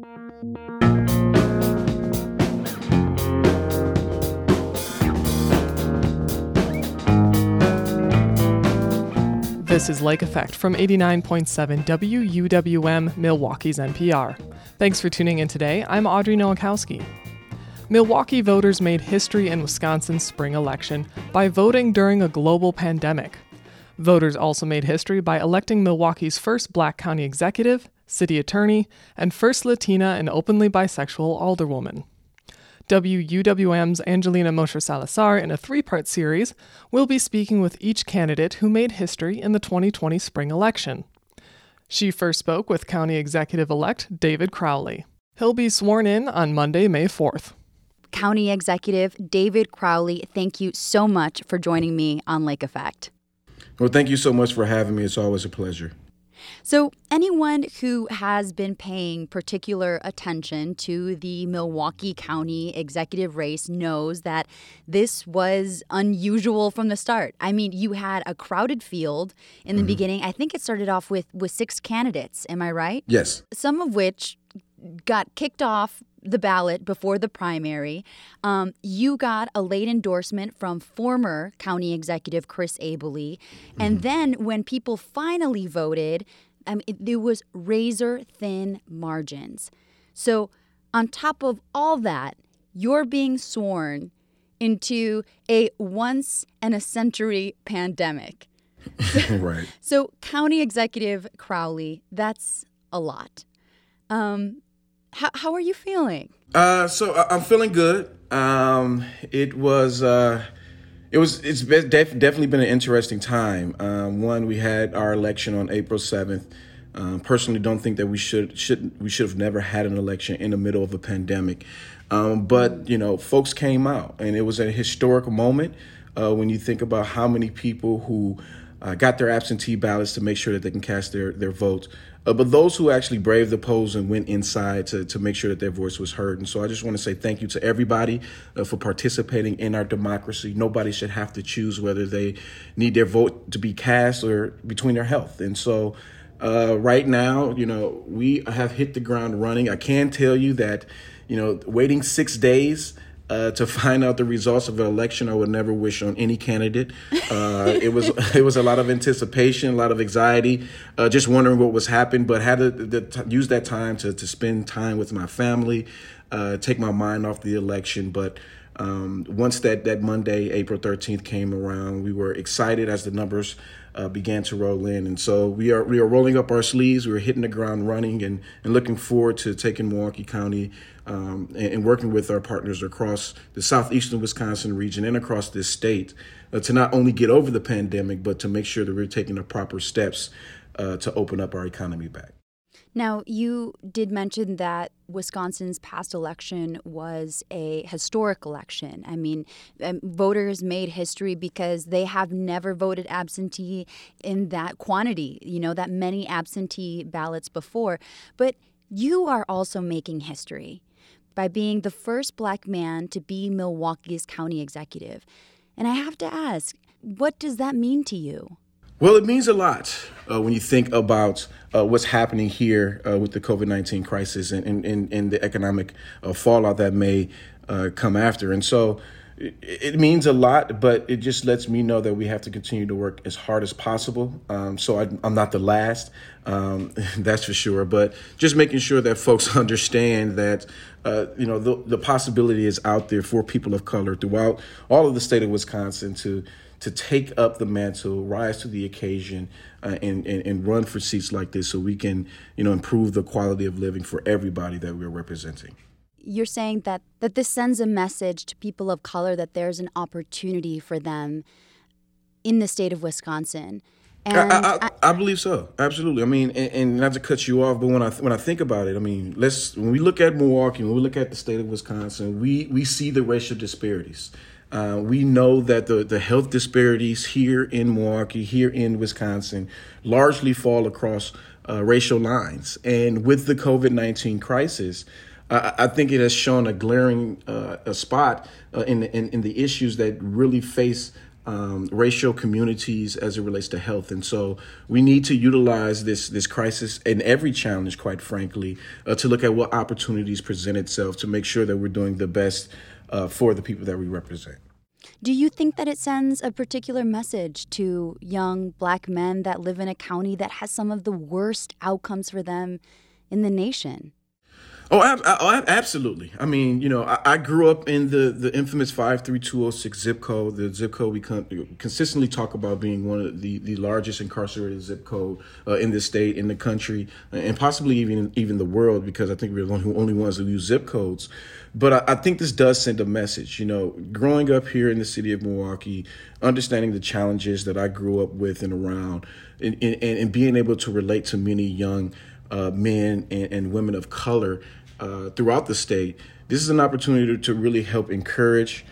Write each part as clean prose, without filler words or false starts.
This is Lake Effect from 89.7 WUWM, Milwaukee's NPR. Thanks for tuning in today. I'm Audrey Nowakowski. Milwaukee voters made history in Wisconsin's spring election by voting during a global pandemic. Voters also made history by electing Milwaukee's first Black county executive, city attorney, and first Latina and openly bisexual alderwoman. WUWM's Angelina Mosher Salazar, in a three-part series, will be speaking with each candidate who made history in the 2020 spring election. She first spoke with County Executive-elect David Crowley. He'll be sworn in on Monday, May 4th. County Executive David Crowley, thank you so much for joining me on Lake Effect. Well, thank you so much for having me. It's always a pleasure. So anyone who has been paying particular attention to the Milwaukee County executive race knows that this was unusual from the start. I mean, you had a crowded field in the beginning. I think it started off with 6 candidates. Am I right? Yes. Some of which got kicked off the ballot before the primary. You got a late endorsement from former county executive Chris Abele. And then when people finally voted, there was razor-thin margins. So on top of all that, you're being sworn into a once-in-a-century pandemic. Right. So County Executive Crowley, that's a lot. How are you feeling? So I'm feeling good. It's definitely been an interesting time. One, we had our election on April 7th. Personally, don't think that we should have never had an election in the middle of a pandemic. But folks came out, and it was a historic moment when you think about how many people who got their absentee ballots to make sure that they can cast their votes. But those who actually braved the polls and went inside to make sure that their voice was heard. And so I just want to say thank you to everybody for participating in our democracy. Nobody should have to choose whether they need their vote to be cast or between their health. And so right now, we have hit the ground running. I can tell you that, waiting 6 days to find out the results of an election, I would never wish on any candidate. It was a lot of anticipation, a lot of anxiety, just wondering what was happening, but had to use that time to spend time with my family, take my mind off the election. But once that Monday, April 13th came around, we were excited as the numbers began to roll in. And so we are rolling up our sleeves. We are hitting the ground running and looking forward to taking Milwaukee County and working with our partners across the southeastern Wisconsin region and across this state to not only get over the pandemic, but to make sure that we're taking the proper steps to open up our economy back. Now, you did mention that Wisconsin's past election was a historic election. I mean, voters made history because they have never voted absentee in that quantity, that many absentee ballots before. But you are also making history by being the first Black man to be Milwaukee's county executive. And I have to ask, what does that mean to you? Well, it means a lot when you think about what's happening here with the COVID-19 crisis and the economic fallout that may come after. And so it means a lot, but it just lets me know that we have to continue to work as hard as possible. So I'm not the last, that's for sure. But just making sure that folks understand that, the possibility is out there for people of color throughout all of the state of Wisconsin to take up the mantle, rise to the occasion, and run for seats like this so we can, improve the quality of living for everybody that we're representing. You're saying that this sends a message to people of color that there's an opportunity for them in the state of Wisconsin. And I believe so. Absolutely. I mean, and not to cut you off, but when I think about it, I mean, when we look at Milwaukee, when we look at the state of Wisconsin, we see the racial disparities. We know that the health disparities here in Milwaukee, here in Wisconsin, largely fall across racial lines. And with the COVID-19 crisis, I think it has shown a glaring spot in the issues that really face racial communities as it relates to health. And so we need to utilize this crisis and every challenge, quite frankly, to look at what opportunities present itself to make sure that we're doing the best for the people that we represent. Do you think that it sends a particular message to young Black men that live in a county that has some of the worst outcomes for them in the nation? Absolutely. I mean, I grew up in the infamous 53206 zip code, the zip code we consistently talk about being one of the largest incarcerated zip code in the state, in the country, and possibly even the world, because I think we're the only ones who use zip codes. But I think this does send a message. Growing up here in the city of Milwaukee, understanding the challenges that I grew up with and around, and being able to relate to many young men and women of color throughout the state, this is an opportunity to really help encourage,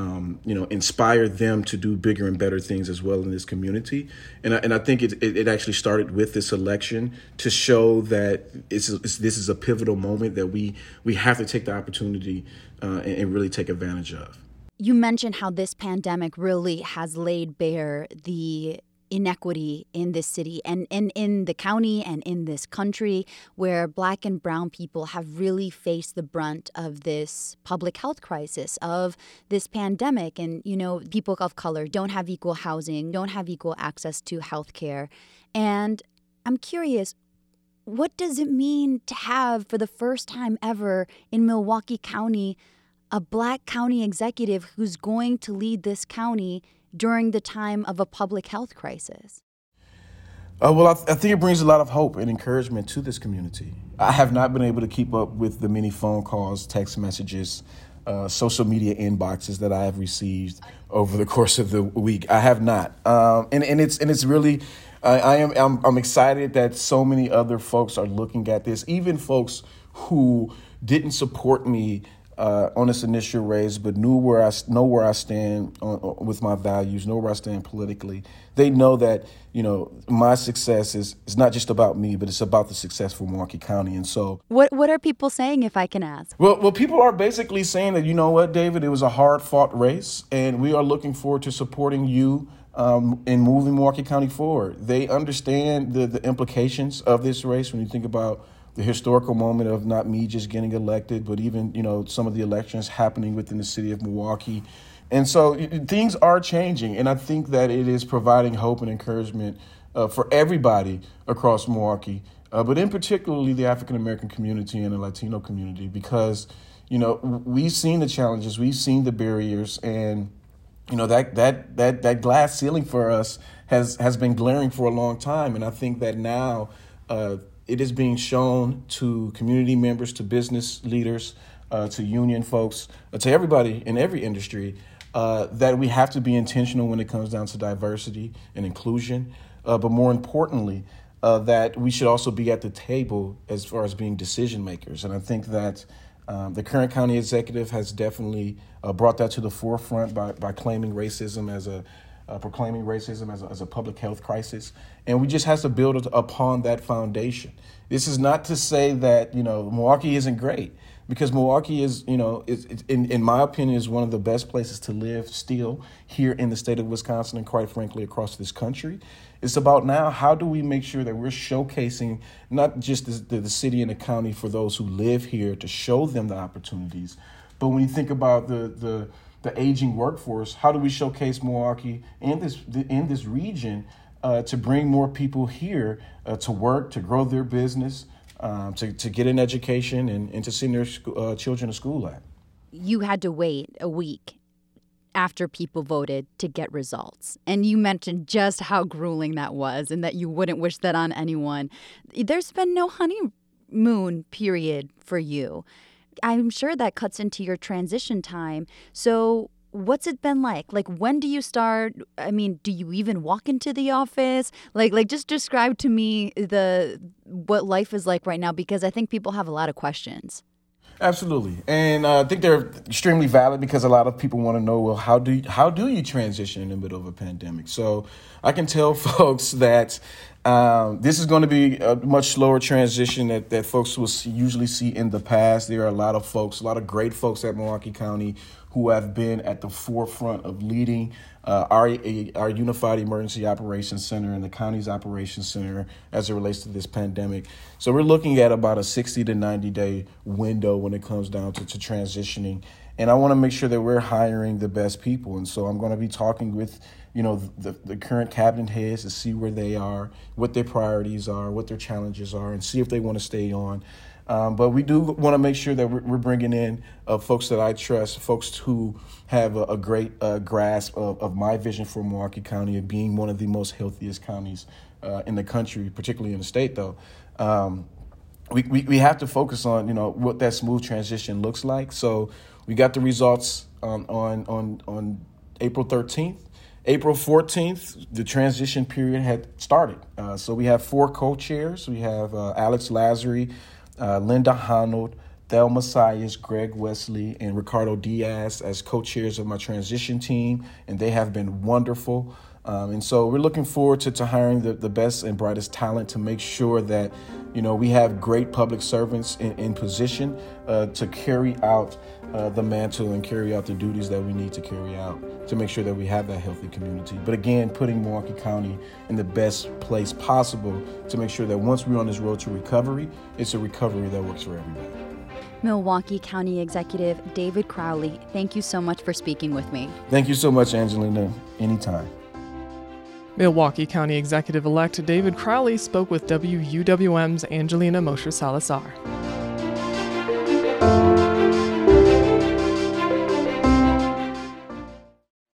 inspire them to do bigger and better things as well in this community. And I think it actually started with this election to show that this is a pivotal moment that we have to take the opportunity and really take advantage of. You mentioned how this pandemic really has laid bare the inequity in this city and in the county and in this country, where Black and brown people have really faced the brunt of this public health crisis, of this pandemic. And, people of color don't have equal housing, don't have equal access to health care. And I'm curious, what does it mean to have, for the first time ever in Milwaukee County, a Black county executive who's going to lead this county during the time of a public health crisis? Well, I think it brings a lot of hope and encouragement to this community. I have not been able to keep up with the many phone calls, text messages, social media inboxes that I have received over the course of the week. I have not, and it's really. I'm excited that so many other folks are looking at this, even folks who didn't support me on this initial raise, but know where I stand with my values, know where I stand politically. They know that, my success is not just about me, but it's about the success for Milwaukee County. And so what are people saying, if I can ask? Well, people are basically saying that, David, it was a hard fought race, and we are looking forward to supporting you in moving Milwaukee County forward. They understand the implications of this race when you think about the historical moment of not me just getting elected, but even, some of the elections happening within the city of Milwaukee. And so things are changing. And I think that it is providing hope and encouragement for everybody across Milwaukee, but in particularly the African-American community and the Latino community, because, we've seen the challenges, we've seen the barriers, and, that glass ceiling for us has been glaring for a long time. And I think that now, it is being shown to community members, to business leaders, to union folks, to everybody in every industry, that we have to be intentional when it comes down to diversity and inclusion. But more importantly, that we should also be at the table as far as being decision makers. And I think that the current county executive has definitely brought that to the forefront by claiming racism proclaiming racism as a public health crisis. And we just have to build upon that foundation. This is not to say that, Milwaukee isn't great, because Milwaukee is, in my opinion, is one of the best places to live still here in the state of Wisconsin and quite frankly across this country. It's about now, how do we make sure that we're showcasing not just the city and the county for those who live here, to show them the opportunities, but when you think about the aging workforce, how do we showcase Milwaukee in this region to bring more people here to work, to grow their business, to get an education and to send their children to school at? You had to wait a week after people voted to get results. And you mentioned just how grueling that was and that you wouldn't wish that on anyone. There's been no honeymoon period for you. I'm sure that cuts into your transition time. So what's it been like? Like, when do you start? I mean, do you even walk into the office? Like just describe to me what life is like right now, because I think people have a lot of questions. Absolutely. And I think they're extremely valid, because a lot of people want to know, well, how do you transition in the middle of a pandemic? So I can tell folks that This is going to be a much slower transition that folks will usually see in the past. There are a lot of great folks at Milwaukee County who have been at the forefront of leading our Unified Emergency Operations Center and the county's operations center as it relates to this pandemic. So we're looking at about a 60 to 90 day window when it comes down to transitioning. And I want to make sure that we're hiring the best people. And so I'm going to be talking with the current cabinet heads to see where they are, what their priorities are, what their challenges are, and see if they want to stay on. But we do want to make sure that we're bringing in folks that I trust, folks who have a great grasp of my vision for Milwaukee County of being one of the most healthiest counties in the country, particularly in the state, though. We have to focus on, what that smooth transition looks like. So we got the results on April 13th. April 14th, the transition period had started. So we have 4 co-chairs. We have Alex Lazary, Linda Honnold, Thelma Sayers, Greg Wesley, and Ricardo Diaz as co-chairs of my transition team, and they have been wonderful. And so we're looking forward to hiring the best and brightest talent to make sure that, we have great public servants in position to carry out the mantle and carry out the duties that we need to carry out to make sure that we have that healthy community. But again, putting Milwaukee County in the best place possible to make sure that once we're on this road to recovery, it's a recovery that works for everybody. Milwaukee County Executive David Crowley, thank you so much for speaking with me. Thank you so much, Angelina. Anytime. Milwaukee County Executive-elect David Crowley spoke with WUWM's Angelina Mosher Salazar.